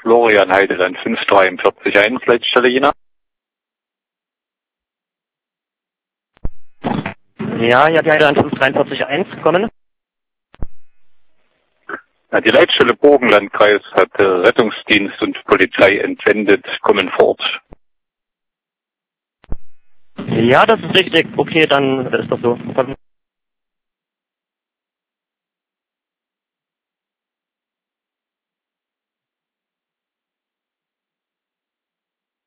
Florian Heideland 54341, Leitstelle Jena. Ja, hier hat Heideland 54341 kommen. Ja, die Leitstelle Burgenlandkreis hat Rettungsdienst und Polizei entsendet, kommen vor Ort. Ja, das ist richtig. Okay, dann ist das so.